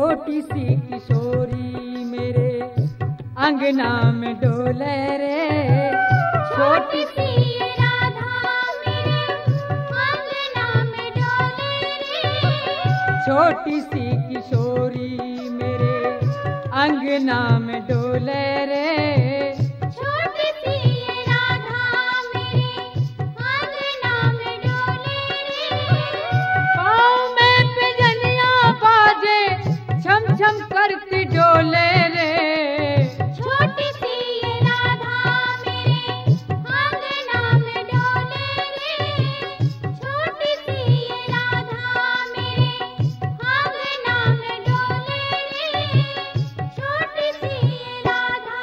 छोटी सी किशोरी मेरे अंगना में डोले रे। छोटी सी राधा मेरे अंगना में डोले रे। छोटी सी किशोरी मेरे अंगना में डोले रे। छोटी सी राधा मेरे अंगना में डोले रे। पाँव में पिजनिया बाजे छम छम करती डोले रे। छोटी सी राधा मेरे अंगना में डोले रे। छोटी सी राधा मेरे अंगना में डोले रे। छोटी सी राधा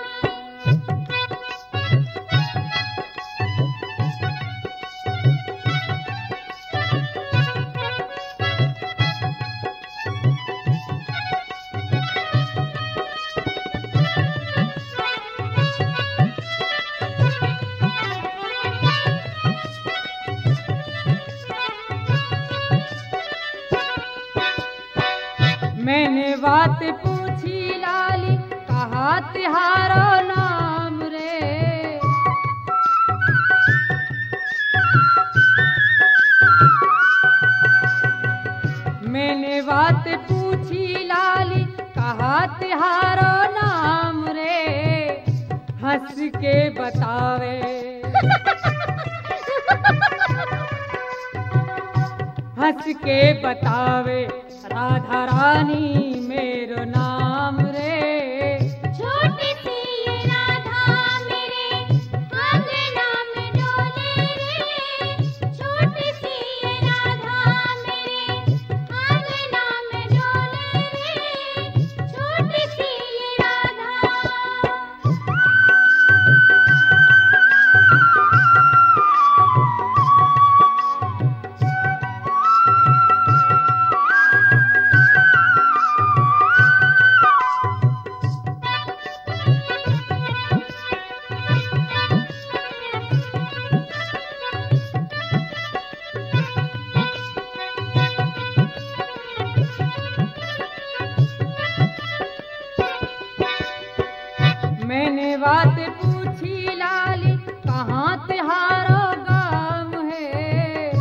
मैंने बात पूछी लाली कहा तिहारो नाम रे। मैंने बात पूछी लाली कहा तिहारो नाम रे। हंस के बतावे हंस के बतावे राधा रानी मेरो नाम रे। छोटी सी राधा मेरे अंगना में डोले रे। छोटी सी राधा मेरे अंगना में डोले रे। छोटी सी राधा मैंने बात पूछी लाली कहाँ तिहारो गाम है।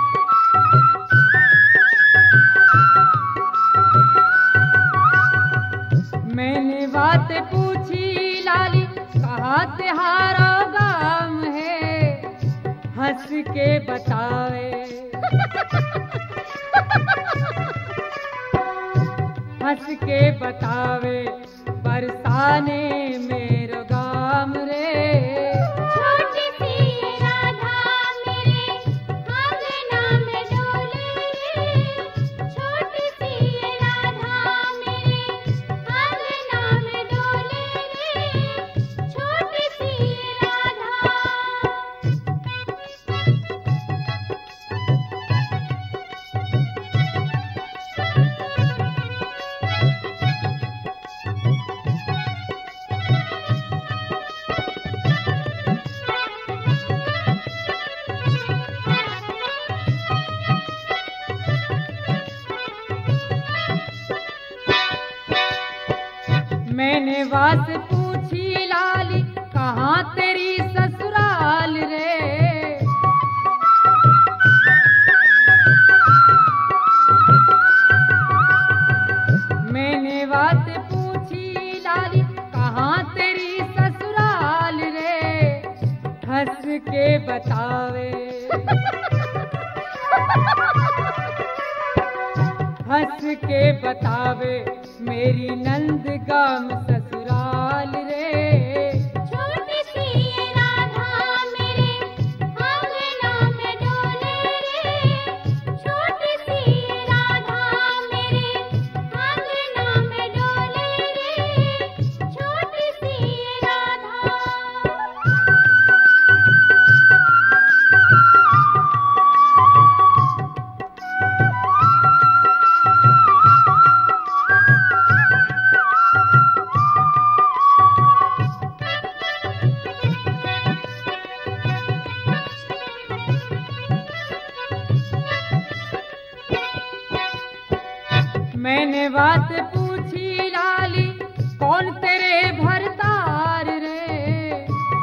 मैंने बात पूछी लाली कहाँ तिहारो गाम है। हंस के बतावे हंस के बतावे बरसाने मेरो गाम रे। छोटी सी राधा मेरे अंगना में डोले रे। छोटी सी राधा मेरे अंगना में डोले रे। छोटी सी राधा मैंने बात पूछी लाली कहाँ तेरी ससुराल रे। मैंने बात पूछी लाली कहाँ तेरी ससुराल रे। हंस के बतावे हंस के बतावे मेरी नंद गाम ससुराल रे। छोटी सी राधा मेरे अंगना में डोले रे। छोटी सी राधा मेरे अंगना में डोले रे। छोटी सी राधा मैंने बात पूछी लाली कौन तेरे भरतार रे।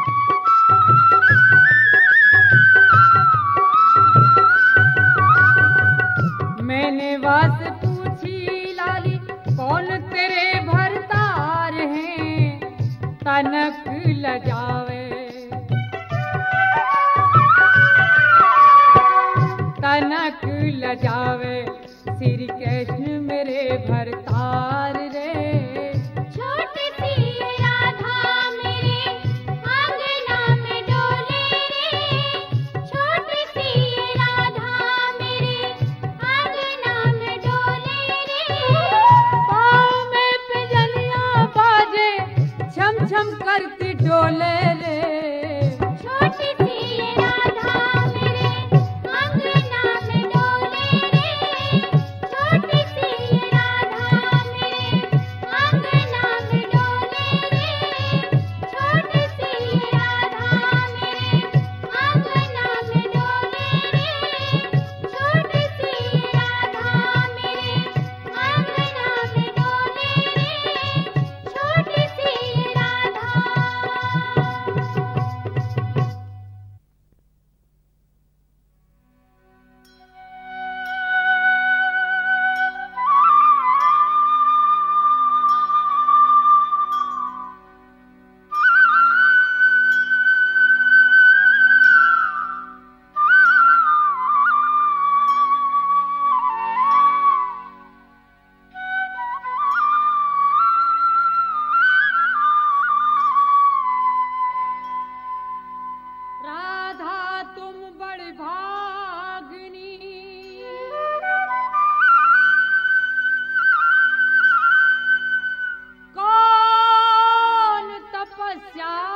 मैंने बात पूछी लाली कौन तेरे भरतार हैं, तनक लजावे तनक लजावे श्री कृष्ण मेरे भरतार रे। छोटी सी राधा मेरे आंगना में डोले रे, छोटी सी राधा मेरे आंगना में डोले रे। पाँव में पिजलियां बाजे छम छम करती डोले रे। छोटी सी राधा मेरे आंगना में डोले रे, छोटी सी राधा मेरे आंगना में डोले रे, छोटी सी राधा मेरे आंगना में डोले रे, छोटी सी राधा मेरे आंगना में डोले रे, छोटी सी राधा। राधा तुम बड़ी भागनी, कौन तपस्या